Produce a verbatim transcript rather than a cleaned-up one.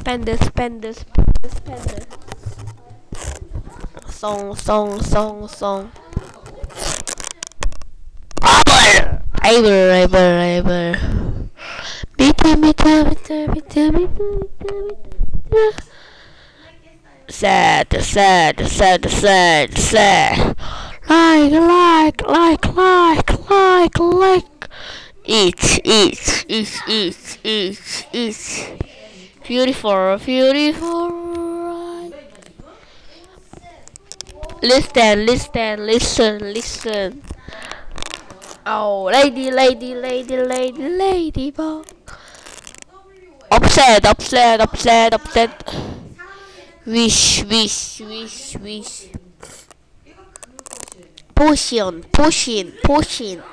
Pandas, pandas, pandas, pandas. Song, song, song, song. Ivor, Ivor, Ivor. Bitte, bitte, bitte, bitte, bitte, bitte, bitte. Sad, sad, sad, sad, sad. Like, like, like, like, like, like. Eat, eat, eat, eat, eat, eat. Beautiful, beautiful. Listen, listen, listen, listen. Oh, lady, lady, lady, lady, ladybug. Upset, upset, upset, upset. Wish, wish, wish, wish. Pushing, pushing, pushing.